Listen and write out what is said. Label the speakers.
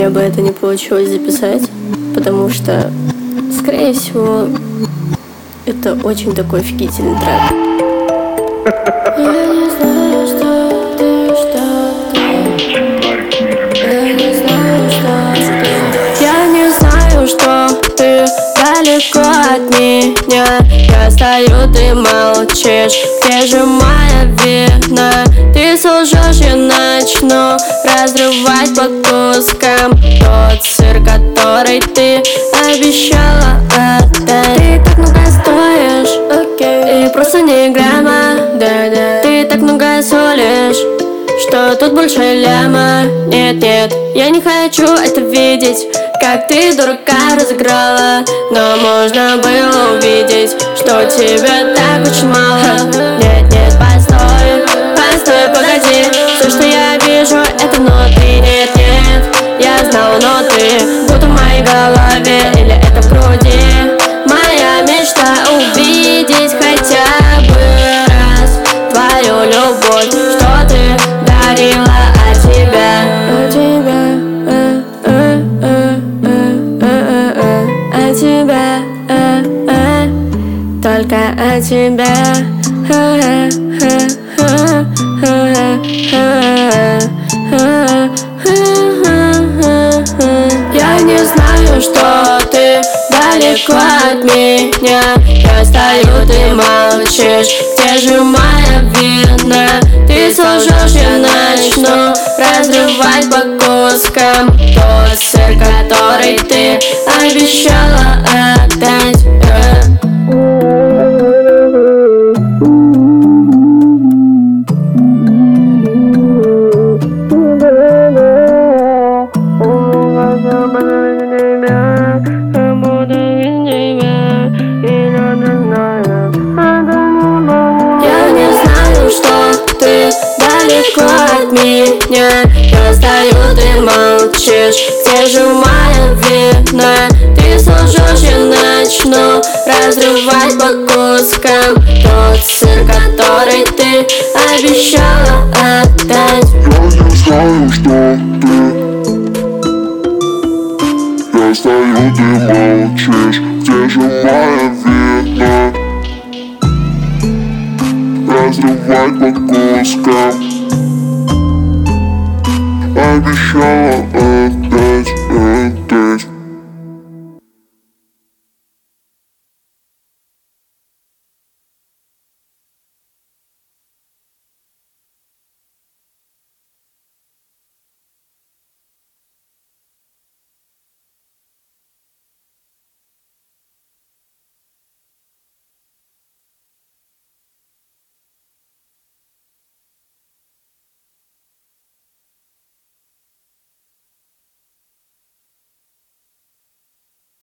Speaker 1: меня бы это не получилось записать, потому что, скорее всего, это очень такой офигительный трек. Я не знаю, что ты, что ты. Я не знаю, что ты. Я не знаю, что ты далеко от меня. Я стою, ты молчишь. Где же моя вина? Ты солжешь, я начну разрывать по кускам тот сыр, который ты обещала отдать. Ты так много стоишь, окей, и просто не грамма, да-да. Ты так много солишь, что тут больше ляма. Нет-нет, я не хочу это видеть, как ты дурака разыграла. Но можно было увидеть, что тебя так очень мало. Нет-нет, постой, постой, погоди. Все, что я вижу, это внутри. Нет-нет, я знал, но ты будто в моей голове или это в груди. Моя мечта увидеть хотя бы раз твою любовь, что ты дарила от тебя. От тебя, от тебя, только от тебя. Я не знаю, что ты далеко от меня. Я стою, ты молчишь. Где же моя вина? Ты солжешь, я начну разрывать по кускам тот сыр, который ты обещала отдать. Я не знаю, что ты далеко от меня. Я стою, ты молчишь. Где же моя вина? Ты солжешь, я начну разрывать по кускам тот сыр, который ты обещала отдать.
Speaker 2: Я не знаю, что ты. Я стою, ты молчишь. Где же моя вина? Разрывать по кускам обещала отдать.